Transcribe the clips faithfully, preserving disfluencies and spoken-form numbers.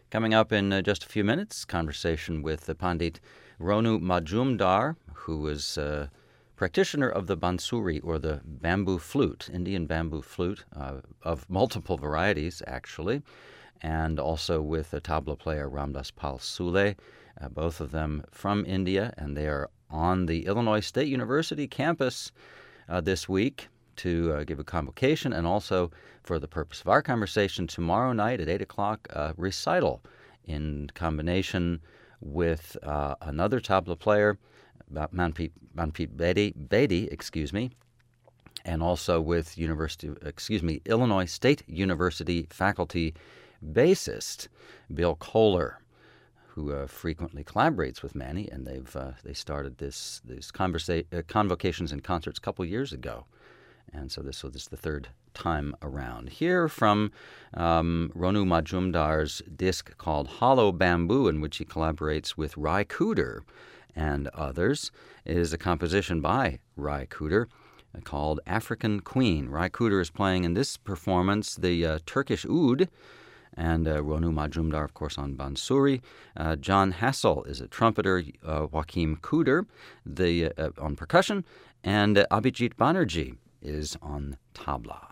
Coming up in uh, just a few minutes, conversation with the Pandit Ronu Majumdar, who is a practitioner of the bansuri, or the bamboo flute, Indian bamboo flute, uh, of multiple varieties, actually, and also with the tabla player Ramdas Pal Sule, uh, both of them from India, and they are on the Illinois State University campus uh, this week to uh, give a convocation, and also for the purpose of our conversation tomorrow night at eight o'clock, a recital in combination with uh, another tabla player, Manpreet, Manpreet Bedi, Bedi, excuse me, and also with University, excuse me, Illinois State University faculty bassist Bill Kohler, who uh, frequently collaborates with Manny, and they've uh, they started this these conversa- uh, convocations and concerts a couple years ago. And so this, so this is the third time around. Here from um, Ronu Majumdar's disc called Hollow Bamboo, in which he collaborates with Ry Cooder and others, is a composition by Ry Cooder called African Queen. Ry Cooder is playing in this performance the uh, Turkish oud, and uh, Ronu Majumdar, of course, on bansuri. Uh, John Hassel is a trumpeter, uh, Joachim Cooder the, uh, on percussion, and uh, Abhijit Banerjee is on tabla.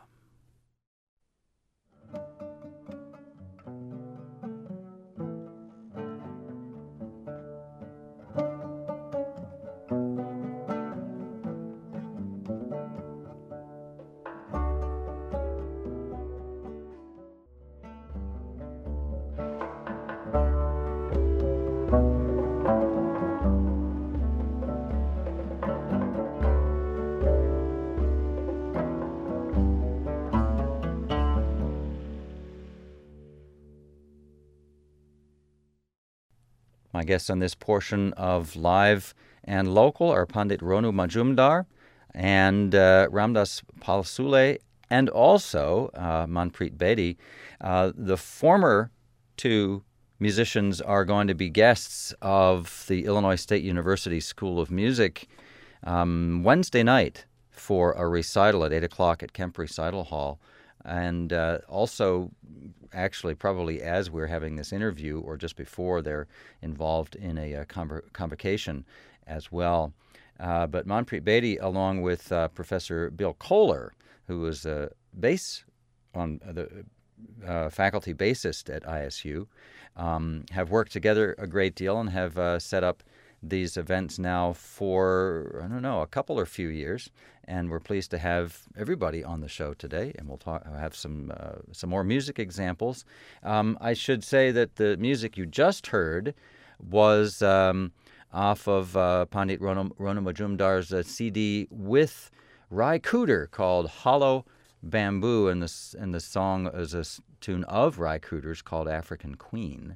My guests on this portion of Live and Local are Pandit Ronu Majumdar and uh, Ramdas Pal Sule, and also uh, Manpreet Bedi. Uh, the former two musicians are going to be guests of the Illinois State University School of Music um, Wednesday night for a recital at eight o'clock at Kemp Recital Hall. And uh, also, actually, probably as we're having this interview or just before, they're involved in a, a conv- convocation as well. Uh, but Manpreet Bedi, along with uh, Professor Bill Kohler, who is a bass on the uh, faculty bassist at I S U, um, have worked together a great deal and have uh, set up these events now for, I don't know, a couple or few years. And we're pleased to have everybody on the show today, and we'll talk, have some uh, some more music examples. Um, I should say that the music you just heard was um, off of uh, Pandit Ronu, Ronu Majumdar's uh, C D with Ry Cooder called Hollow Bamboo, and the, and the song is a tune of Ry Cooder's called African Queen.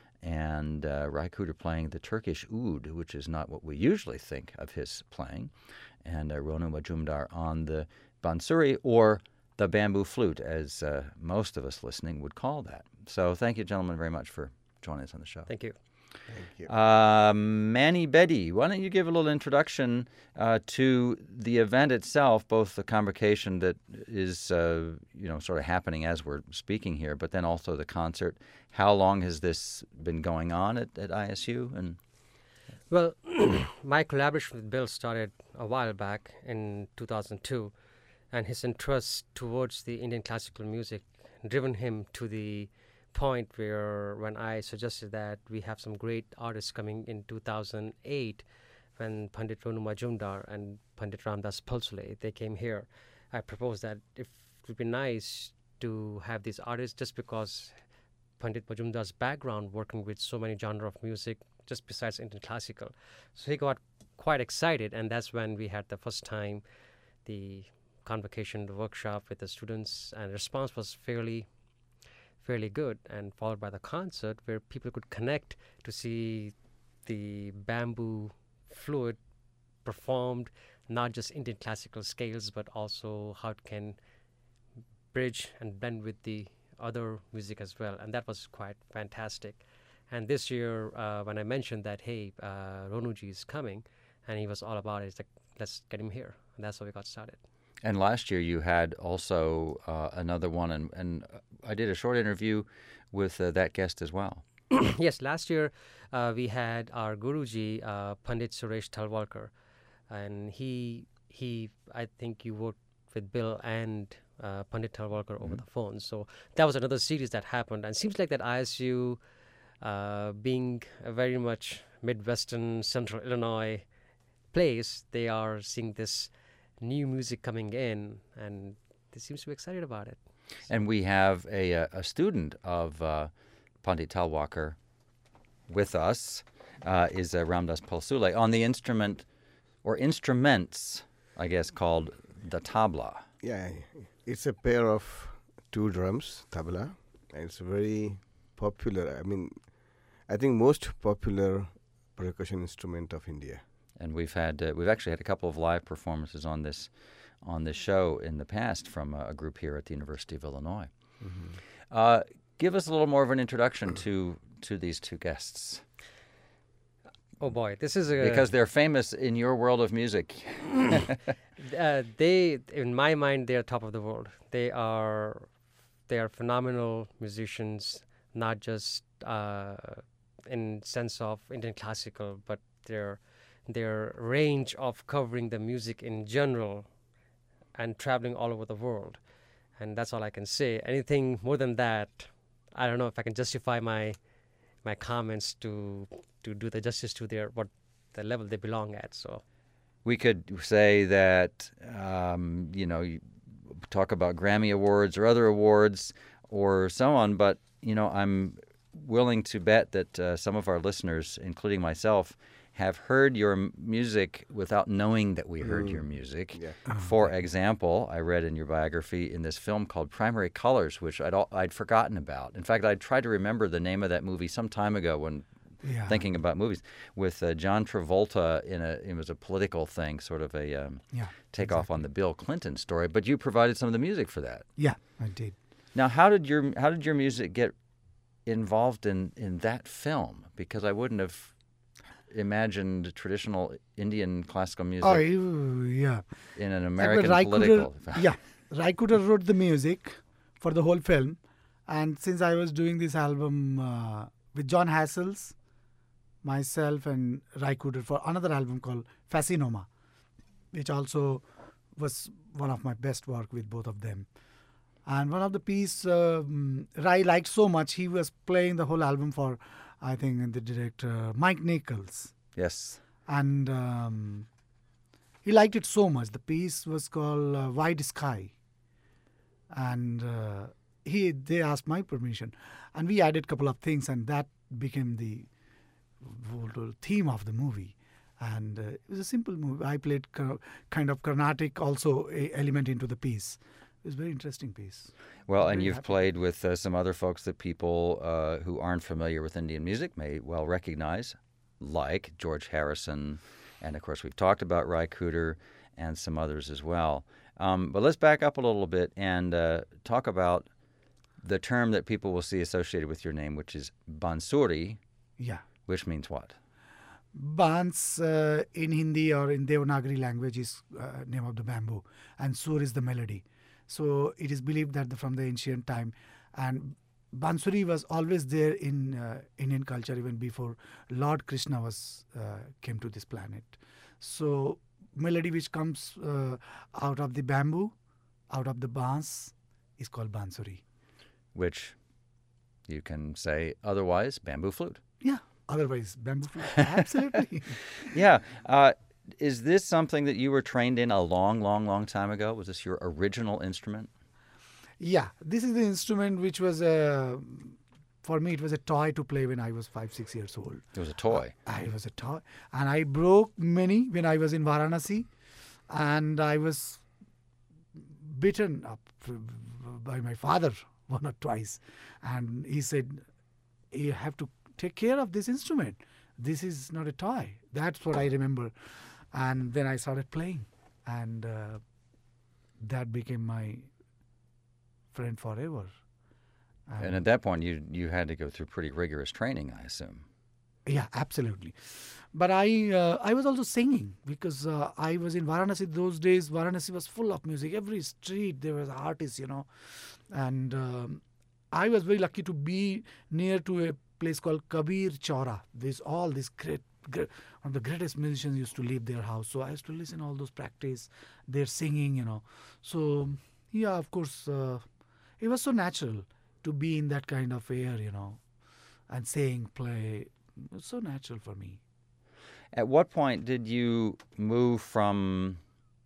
And uh, Ry Cooder playing the Turkish oud, which is not what we usually think of his playing, and uh, Ronu Majumdar on the bansuri, or the bamboo flute, as uh, most of us listening would call that. So thank you, gentlemen, very much for joining us on the show. Thank you. Thank you. Uh, Manny Bedi, why don't you give a little introduction uh, to the event itself, both the convocation that is, uh, you know, sort of happening as we're speaking here, but then also the concert. How long has this been going on at, at I S U? And Well, my collaboration with Bill started a while back in two thousand two, and his interest towards the Indian classical music driven him to the point where when I suggested that we have some great artists coming in two thousand eight, when Pandit Ronu Majumdar and Pandit Ramdas Pal Sule, they came here, I proposed that if it would be nice to have these artists, just because Pandit Majumdar's background working with so many genre of music, just besides Indian classical. So he got quite excited, and that's when we had the first time the convocation, the workshop with the students, and the response was fairly fairly good, and followed by the concert where people could connect to see the bamboo flute performed, not just Indian classical scales, but also how it can bridge and blend with the other music as well. And that was quite fantastic. And this year, uh, when I mentioned that, hey, uh, Ronuji is coming, and he was all about it, it's like, let's get him here. And that's how we got started. And last year you had also uh, another one, and, and I did a short interview with uh, that guest as well. yes, last year uh, we had our Guruji, uh, Pandit Suresh Talwalkar, and he he I think you worked with Bill and uh, Pandit Talwalkar over Mhm. the phone. So that was another series that happened, and seems like that I S U, uh, being a very much Midwestern Central Illinois place, they are seeing this new music coming in, and they seems to be excited about it. And we have a, a a student of uh, Pandit Talwalkar with us, uh, is uh, Ramdas Palsule, on the instrument, or instruments, I guess, called the tabla. Yeah, it's a pair of two drums, tabla, and it's very popular. I mean, I think most popular percussion instrument of India. And we've had uh, we've actually had a couple of live performances on this on this show in the past from a, a group here at the University of Illinois. Mm-hmm. Uh, give us a little more of an introduction to to these two guests, Oh boy, this is a because they're famous in your world of music. uh, they, in my mind, they are top of the world. They are they are phenomenal musicians, not just uh, in sense of Indian classical, but their their range of covering the music in general and traveling all over the world. And that's all I can say. Anything more than that, I don't know if I can justify my my comments to to do the justice to their what the level they belong at. So We could say that, um, you know, you talk about Grammy Awards or other awards or so on, but, you know, I'm willing to bet that uh, some of our listeners, including myself, have heard your m- music without knowing that we heard Mm. your music. Yeah. For example, I read in your biography in this film called Primary Colors, which I'd, al- I'd forgotten about. In fact, I tried to remember the name of that movie some time ago when Yeah. thinking about movies, with uh, John Travolta in a, it was a political thing, sort of a um, Yeah. takeoff on the Bill Clinton story. But you provided some of the music for that. Yeah, I did. Now, how did your how did your music get involved in, in that film? Because I wouldn't have imagined traditional Indian classical music Oh, you- yeah. in an Like, American Rai political. Kuder- yeah, Rai Kuder wrote the music for the whole film, and since I was doing this album uh, with John Hassels, myself, and Rai Kuder for another album called Fascinoma, which also was one of my best work with both of them. And one of the piece um, Rai liked so much, he was playing the whole album for, I think, the director Mike Nichols. Yes. And um, he liked it so much. The piece was called uh, Wide Sky, and uh, he they asked my permission, and we added a couple of things, and that became the whole theme of the movie. And uh, it was a simple movie. I played car- kind of Carnatic also a element into the piece. It was a very interesting piece. Well, and Very you've happy. played with uh, some other folks that people uh, who aren't familiar with Indian music may well recognize, like George Harrison, and of course we've talked about Rai Kuder and some others as well. Um, but let's back up a little bit and uh, talk about the term that people will see associated with your name, which is Bansuri, Yeah. which means what? Bans uh, in Hindi or in Devanagari language is uh, name of the bamboo, and sur is the melody. So it is believed that the, from the ancient time, and Bansuri was always there in uh, Indian culture even before Lord Krishna was uh, came to this planet. So melody which comes uh, out of the bamboo, out of the bans, is called Bansuri. Which you can say otherwise bamboo flute. Yeah. Otherwise, bamboo flute. Absolutely. Yeah. Uh, is this something that you were trained in a long, long, long time ago? Was this your original instrument? Yeah, this is the instrument which was a, for me, it was a toy to play when I was five, six years old. It was a toy. Uh, it was a toy. And I broke many when I was in Varanasi. And I was beaten up by my father one or twice. And he said, you have to take care of this instrument. This is not a toy. That's what I remember. And then I started playing. And uh, that became my friend forever. And at that point, you you had to go through pretty rigorous training, I assume. Yeah, absolutely. But I uh, I was also singing because uh, I was in Varanasi those days. Varanasi was full of music. Every street there was artists, you know. And um, I was very lucky to be near to a place called Kabir Chaura. There's all these great, great, one of the greatest musicians used to leave their house. So I used to listen all those practice, their singing, you know. So yeah, of course, uh, it was so natural to be in that kind of air, you know, and sing, play. It's so natural for me. At what point did you move from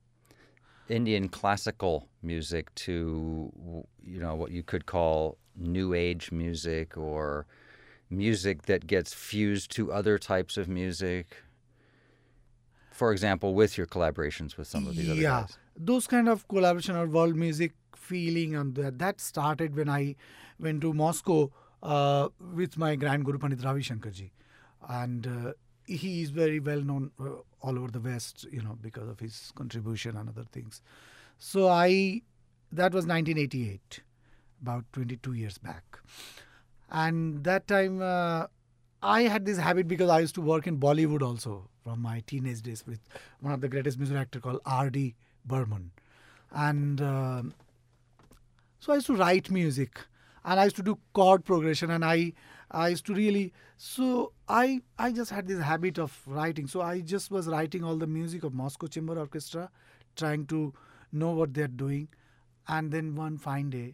Indian classical music to, you know, what you could call new age music, or music that gets fused to other types of music? For example, with your collaborations with some of these other Yeah, guys. those kind of collaboration or world music feeling, and that, that started when I went to Moscow uh, with my Grand Guru Pandit Ravi Shankarji. And uh, he is very well known uh, all over the West, you know, because of his contribution and other things. So I, that was nineteen eighty-eight, about twenty-two years back. And that time uh, I had this habit because I used to work in Bollywood also from my teenage days with one of the greatest music actor called R D Burman. And uh, so I used to write music, and I used to do chord progression, and I I used to really, so I I just had this habit of writing. So I just was writing all the music of Moscow Chamber Orchestra, trying to know what they're doing. And then one fine day,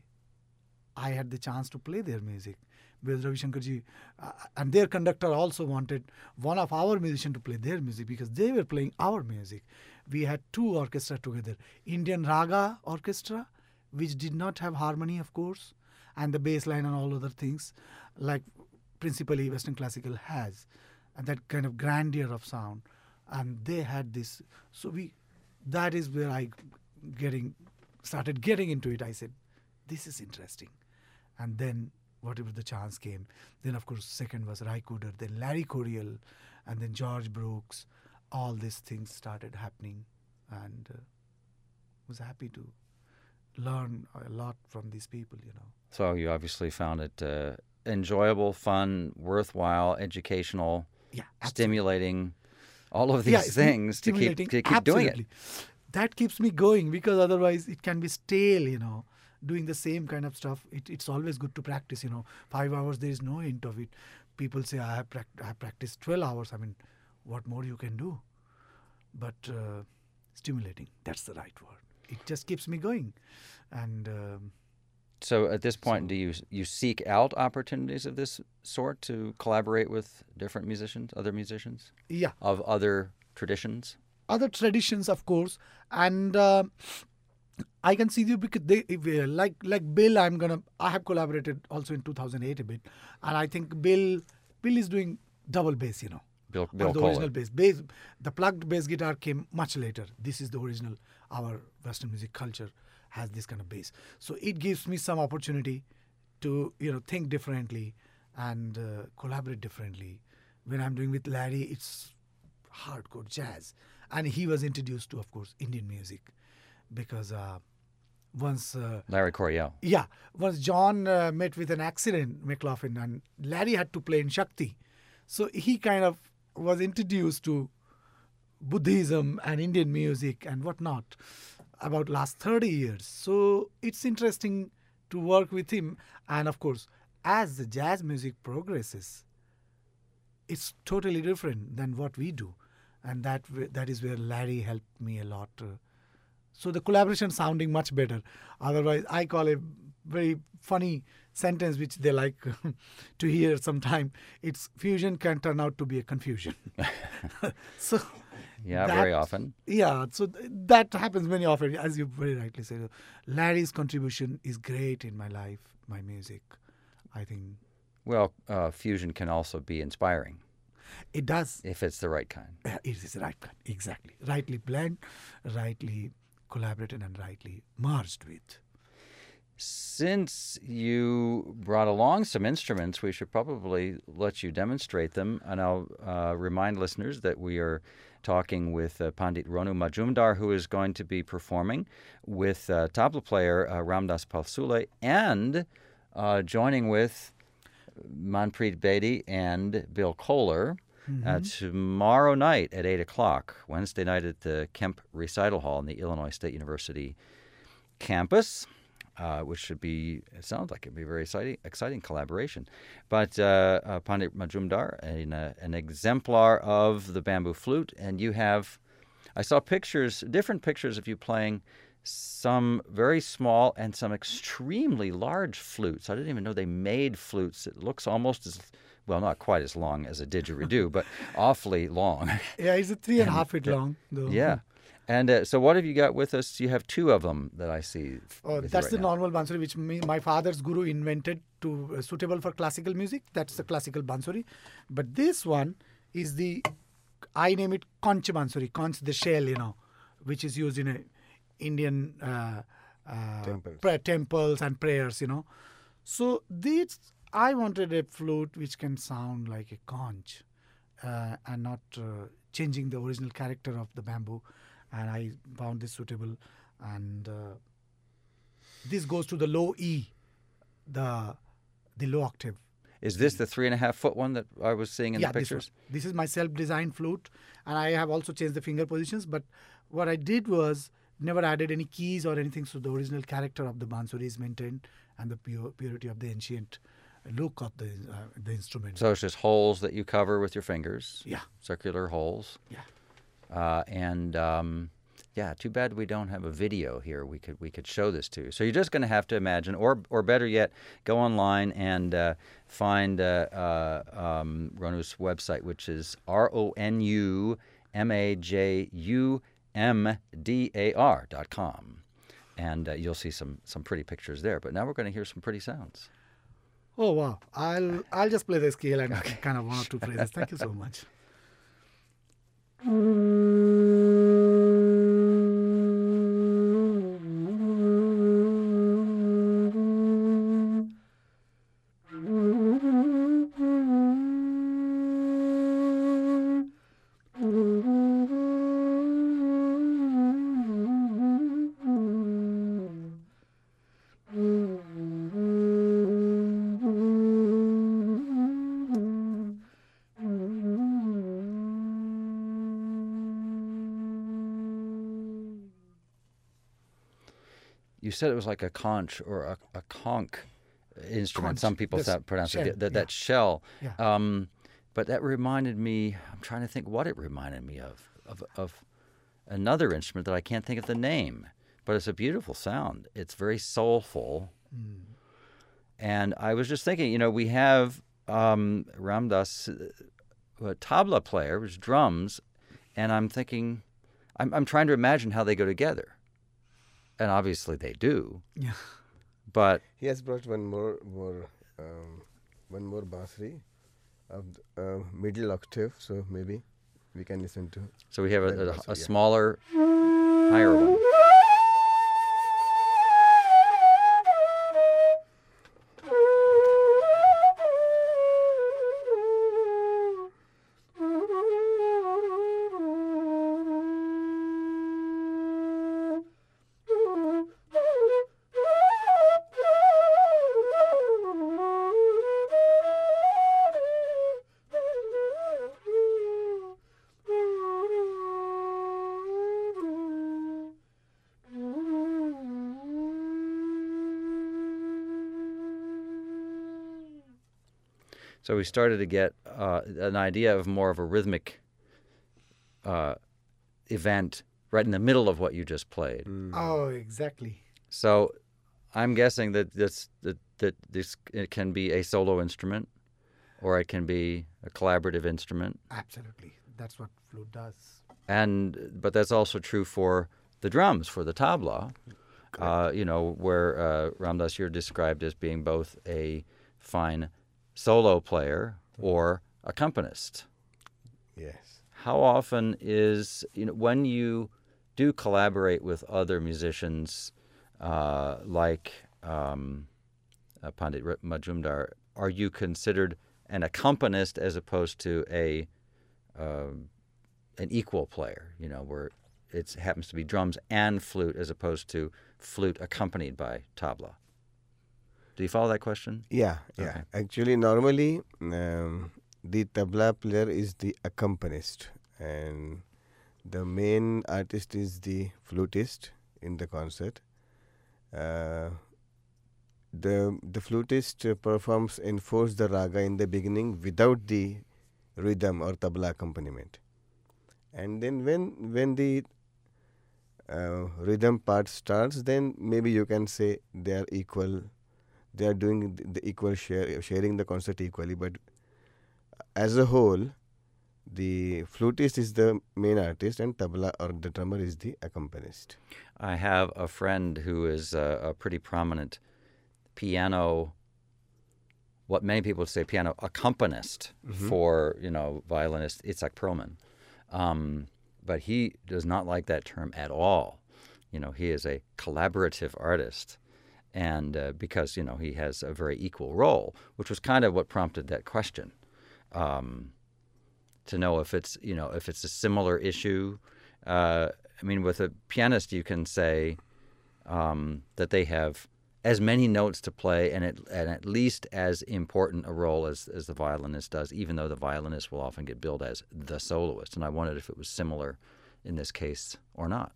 I had the chance to play their music. Because Ravi Shankarji uh, and their conductor also wanted one of our musicians to play their music because they were playing our music. We had two orchestra together. Indian Raga Orchestra, which did not have harmony, of course, and the bass line and all other things, like principally Western classical has, and that kind of grandeur of sound. And they had this. So we, that is where I getting started getting into it. I said, this is interesting. And then whatever the chance came. Then, of course, second was Ry Cooder, then Larry Coryell, and then George Brooks. All these things started happening, and uh, was happy to learn a lot from these people, you know. So you obviously found it uh, enjoyable, fun, worthwhile, educational, Yeah, absolutely. stimulating, all of these Yeah, it's things to keep, stimulating. to keep doing it. Absolutely. That keeps me going because otherwise it can be stale, you know. Doing the same kind of stuff, it, it's always good to practice, you know. Five hours, there is no hint of it. People say, I have, pract- I have practiced twelve hours. I mean, what more you can do? But uh, stimulating, that's the right word. It just keeps me going. And um, So at this point, So- do you you seek out opportunities of this sort to collaborate with different musicians, other musicians yeah, of other traditions? other traditions, of course. And uh, I can see you because they, if, uh, like like Bill, I'm gonna. I have collaborated also in two thousand eight a bit, and I think Bill Bill is doing double bass, you know. Bill, Or Bill the Kohler. original bass. bass. The plugged bass guitar came much later. This is the original. Our Western music culture has this kind of bass, so it gives me some opportunity to you know think differently and uh, collaborate differently. When I'm doing with Larry, it's hardcore jazz, and he was introduced to, of course, Indian music because uh, once. Uh, Larry Coryell. yeah, once John uh, met with an accident, McLaughlin, and Larry had to play in Shakti. So he kind of was introduced to Buddhism and Indian music and whatnot about last thirty years. So it's interesting to work with him. And of course, as the jazz music progresses, it's totally different than what we do. And that w- that is where Larry helped me a lot. Uh, so the collaboration sounding much better. Otherwise, I call a very funny sentence which they like to hear sometime. It's fusion can turn out to be a confusion. so Yeah, that- very often. Yeah, so th- that happens very often, as you very rightly said. Larry's contribution is great in my life, my music. I think Well, uh, fusion can also be inspiring it does. if it's the right kind. Uh, It is the right blend, exactly. Rightly blend, rightly collaborated, and rightly merged with. Since you brought along some instruments, we should probably let you demonstrate them. And I'll uh, remind listeners that we are talking with uh, Pandit Ronu Majumdar, who is going to be performing with uh, tabla player uh, Ramdas Palsule, and uh, joining with Manpreet Bedi and Bill Kohler uh, tomorrow night at eight o'clock, Wednesday night at the Kemp Recital Hall in the Illinois State University campus. uh, which should be, it sounds like it'd be a very exciting, exciting collaboration. But uh, uh, Pandit Majumdar, an, uh, an exemplar of the bamboo flute, and you have, I saw pictures, different pictures of you playing some very small and some extremely large flutes. I didn't even know they made flutes. It looks almost as, well, not quite as long as a didgeridoo, but awfully long. Yeah, it's a three and a half feet long, though. Yeah. And uh, so what have you got with us? You have two of them that I see. Oh, with you that's right the now. normal bansuri which me, my father's guru invented to uh, suitable for classical music. That's the classical bansuri. But this one is the, I name it conch bansuri, conch the shell, you know, which is used in a Indian uh, uh, Temples. pra- temples and prayers, you know. So this, I wanted a flute which can sound like a conch uh, and not uh, changing the original character of the bamboo. And I found this suitable. And uh, this goes to the low E, the the low octave. Is this the three and a half foot one that I was seeing in yeah, the this one. pictures? This is my self-designed flute, and I have also changed the finger positions. But what I did was never added any keys or anything, so the original character of the bansuri is maintained, and the pure, purity of the ancient look of the uh, the instrument. So it's just holes that you cover with your fingers. Yeah. Circular holes. Yeah. Uh, and um, yeah, too bad we don't have a video here. We could we could show this to you. So you're just going to have to imagine, or or better yet, go online and uh, find uh, uh, um, Ronu's website, which is R O N U M A J U M D A R dot com, and uh, you'll see some some pretty pictures there. But now we're going to hear some pretty sounds. Oh wow! I'll I'll just play the scale and kind of one or two phrases. Thank you so much. You said it was like a conch or a, a conch instrument. Conch, Some people this sa- pronounce shell, it that, yeah. that shell. Yeah. Um, but that reminded me. I'm trying to think what it reminded me of of of another instrument that I can't think of the name. But it's a beautiful sound. It's very soulful. Mm. And I was just thinking, you know, we have um, Ramdas, uh, a tabla player, which is drums, and I'm thinking, I'm, I'm trying to imagine how they go together. And obviously they do, Yeah. but He has brought one more, more, um, one more bansuri of the, uh, middle octave. So maybe we can listen to. so we have a, That a, also, a yeah. smaller, higher one. So we started to get uh, an idea of more of a rhythmic uh, event right in the middle of what you just played. Oh, exactly. So I'm guessing that this that, that this it can be a solo instrument, or it can be a collaborative instrument, Absolutely. That's what flute does. and but that's also true for the drums, for the tabla. Uh, you know, where uh, Ramdas, you're described as being both a fine solo player or accompanist. Yes. How often is, you know, when you do collaborate with other musicians uh, like um, uh, Pandit R- Majumdar, are you considered an accompanist as opposed to a uh, an equal player? You know, where it happens to be drums and flute as opposed to flute accompanied by tabla. Do you follow that question? Yeah, yeah. Okay. Actually, normally um, the tabla player is the accompanist, and the main artist is the flutist in the concert. Uh, the the flutist uh, performs enforce the raga in the beginning without the rhythm or tabla accompaniment, and then when when the uh, rhythm part starts, then maybe you can say they are equal. They are doing the, the equal share, sharing the concert equally. But as a whole, the flutist is the main artist, and tabla or the drummer is the accompanist. I have a friend who is a, a pretty prominent piano, what many people would say piano accompanist Mhm. for, you know, violinist Itzhak Perlman. Um, but he does not like that term at all. You know, he is a collaborative artist. And uh, because, you know, he has a very equal role, which was kind of what prompted that question. Um, to know if it's, you know, if it's a similar issue. Uh, I mean, with a pianist, you can say um, that they have as many notes to play and, it, and at least as important a role as, as the violinist does, even though the violinist will often get billed as the soloist. And I wondered if it was similar in this case or not.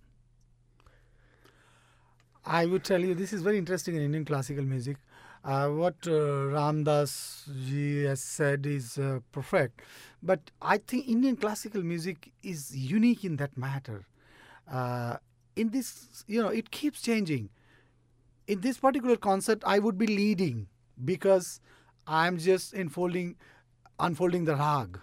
I would tell you this is very interesting in Indian classical music. Uh, what uh, Ram Das ji has said is uh, perfect, but I think Indian classical music is unique in that matter. Uh, in this, you know, it keeps changing. In this particular concert, I would be leading because I'm just unfolding, unfolding the rag,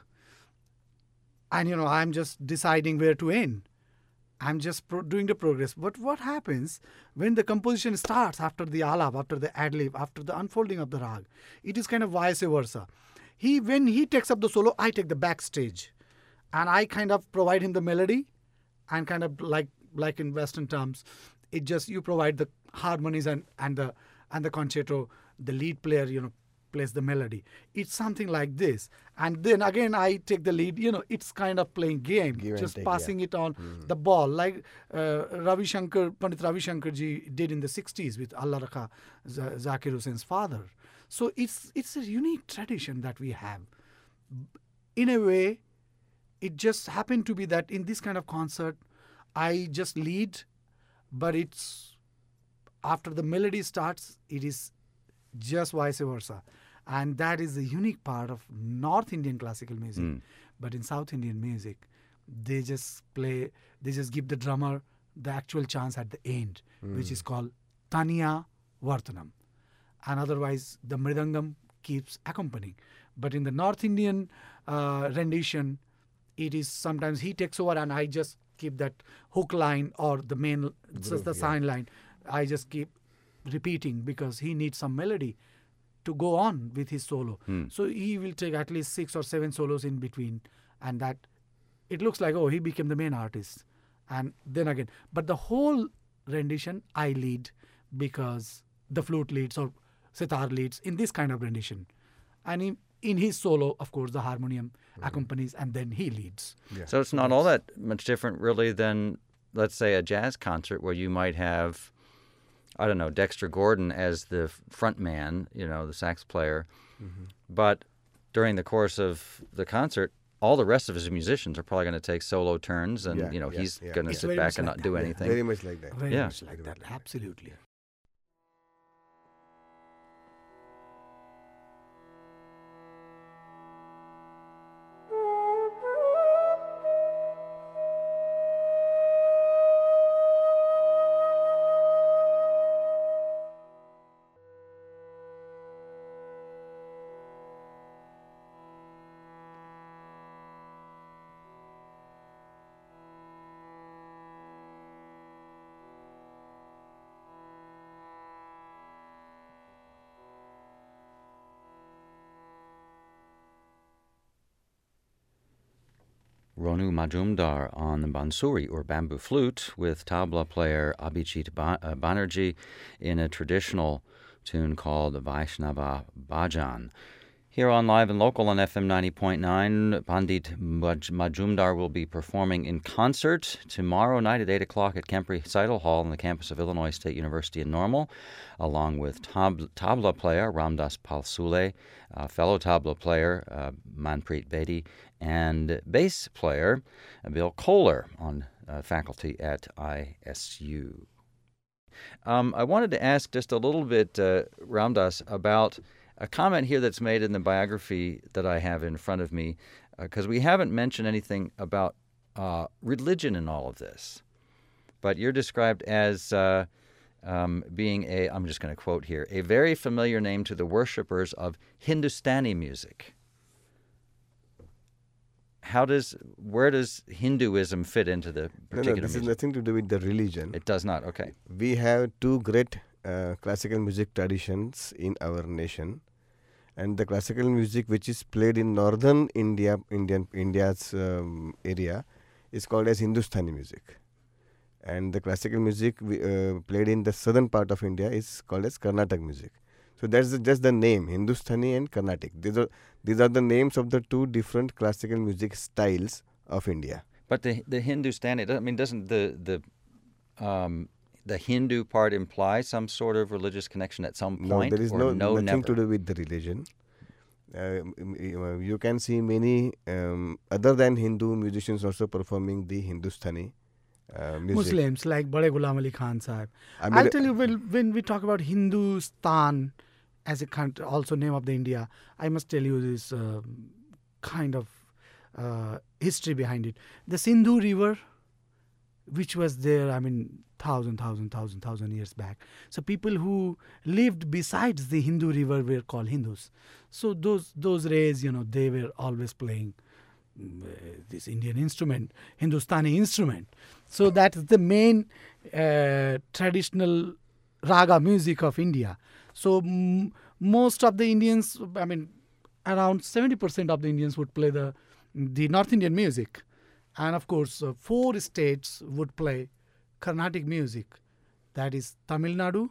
and you know, I'm just deciding where to end. I'm just pro- doing the progress. But what happens when the composition starts after the alap, after the ad-lib, after the unfolding of the rag? It is kind of vice versa. He, when he takes up the solo, I take the backstage. And I kind of provide him the melody and kind of like like in Western terms, it just, you provide the harmonies and, and the and the concerto, the lead player, you know, plays the melody. It's something like this. And then again, I take the lead, you know, it's kind of playing game, Give and just take, passing yeah. it on Mhm. the ball, like uh, Ravi Shankar, Pandit Ravi Shankar ji did in the sixties with Allah Rakha, Z- Zakir Hussein's father. So it's it's a unique tradition that we have. In a way, it just happened to be that in this kind of concert, I just lead, but it's after the melody starts, it is just vice versa. And that is the unique part of North Indian classical music. Mm. But in South Indian music, they just play, they just give the drummer the actual chance at the end, which is called Taniya Vartanam. And otherwise, the Mridangam keeps accompanying. But in the North Indian uh, rendition, it is sometimes he takes over and I just keep that hook line or the main, just the yeah. sign line. I just keep repeating because he needs some melody to go on with his solo. Hmm. So he will take at least six or seven solos in between, and that it looks like, oh, he became the main artist. And then again, but the whole rendition I lead because the flute leads or sitar leads in this kind of rendition. And in, in his solo, of course, the harmonium accompanies and then he leads. Yeah. So it's not all that much different, really, than, let's say, a jazz concert where you might have, I don't know, Dexter Gordon as the front man, you know, the sax player. Mm-hmm. But during the course of the concert, all the rest of his musicians are probably going to take solo turns, and Yeah, you know yeah, he's yeah. going to It's sit very back much and like not do that, yeah. anything. Very much like that. Very Yeah. much like that, absolutely. Ronu Majumdar on the bansuri or bamboo flute with tabla player Abhijit ba- uh, Banerjee in a traditional tune called Vaishnava Bhajan. Here on Live and Local on F M ninety point nine, Pandit Maj- Majumdar will be performing in concert tomorrow night at eight o'clock at Kemp Recital Hall on the campus of Illinois State University in Normal, along with tab- tabla player Ramdas Palsule, uh, fellow tabla player uh, Manpreet Bedi, and bass player uh, Bill Kohler on uh, faculty at I S U. Um, I wanted to ask just a little bit, uh, Ramdas, about a comment here that's made in the biography that I have in front of me, because uh, we haven't mentioned anything about uh, religion in all of this. But you're described as uh, um, being a, I'm just going to quote here, a very familiar name to the worshippers of Hindustani music. How does, where does Hinduism fit into the No, particular no, this music? is nothing to do with the religion. It does not, okay. We have two great uh, classical music traditions in our nation, and the classical music which is played in northern India, Indian India's um, area, is called as Hindustani music, and the classical music we, uh, played in the southern part of India is called as Carnatic music. So that's the, just the name, Hindustani and Carnatic. These are these are the names of the two different classical music styles of India. But the the Hindustani, I mean, doesn't the the um, the Hindu part imply some sort of religious connection at some No, point? there is or no, no nothing never? to do with the religion. Uh, m- m- you can see many um, other than Hindu musicians also performing the Hindustani uh, music. Muslims like Bade Ghulam Ali Khan Sahib. I mean, I'll tell you, when, when we talk about Hindustan as a country, also name of the India, I must tell you this uh, kind of uh, history behind it. The Sindhu River, which was there, I mean, thousand, thousand, thousand, thousand years back. So people who lived besides the Hindu river were called Hindus. So those those rays, you know, they were always playing mm, uh, this Indian instrument, Hindustani instrument. So that is the main uh, traditional raga music of India. So mm, most of the Indians, I mean, around seventy percent of the Indians would play the the North Indian music. And of course, uh, four states would play Carnatic music. That is Tamil Nadu,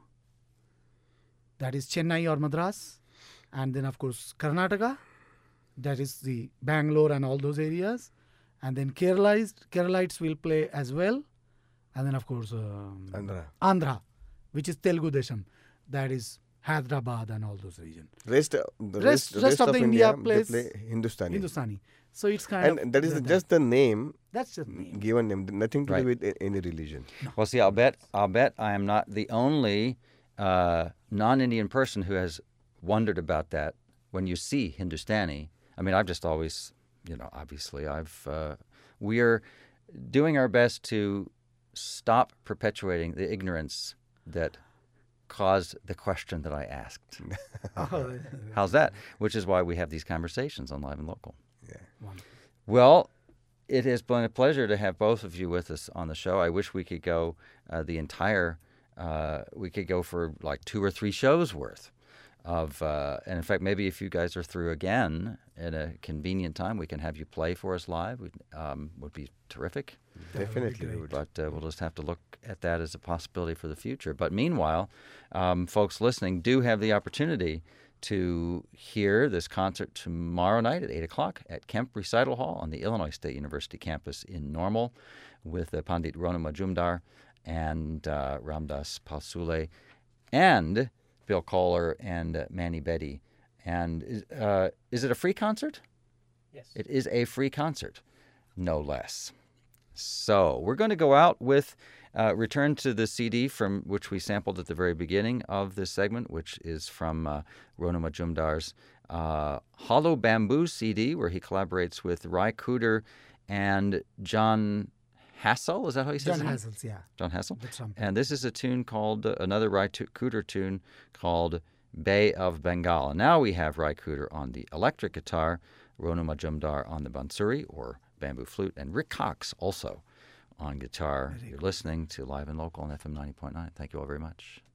that is Chennai or Madras, and then of course Karnataka, that is the Bangalore and all those areas. And then Kerala, Keralites will play as well. And then of course um, Andhra. Andhra, which is Telugu Desham, that is Hyderabad and all those regions. Rest, uh, the Rest- rest, rest of the India they plays play Hindustani. Hindustani. So it's kind And of that is that- just the name, that's just name. given name, nothing to Right. do with a- any religion. Well, see, I'll bet I'll bet I am not the only uh, non-Indian person who has wondered about that. When you see Hindustani, I mean, I've just always, you know, obviously, I've uh, we are doing our best to stop perpetuating the ignorance that caused the question that I asked. Oh, How's that? Which is why we have these conversations on Live and Local. wonderful. Well, it has been a pleasure to have both of you with us on the show. I wish we could go uh, the entire, uh, we could go for like two or three shows worth of, uh, and in fact, maybe if you guys are through again at a convenient time, we can have you play for us live. We'd, um, would be terrific. Definitely. we would. But uh, we'll just have to look at that as a possibility for the future. But meanwhile, um, folks listening do have the opportunity to hear this concert tomorrow night at eight o'clock at Kemp Recital Hall on the Illinois State University campus in Normal with uh, Pandit Ronu Majumdar and uh, Ramdas Palsule and Bill Kohler and uh, Manny Bedi. And is, uh, is it a free concert? Yes. It is a free concert, no less. So we're going to go out with, uh, return to the C D from which we sampled at the very beginning of this segment, which is from uh, Ronu Majumdar's uh, Hollow Bamboo C D, where he collaborates with Ry Cooder and John Hassel. Is that how he says John it? Hassels, yeah. John Hassel. The trumpet. And this is a tune called, uh, another Ry Tu- Cooder tune called Bay of Bengal. And now we have Ry Cooder on the electric guitar, Ronu Majumdar on the bansuri or bamboo flute, and Rick Cox also on guitar. You're listening to Live and Local on F M ninety point nine. Thank you all very much.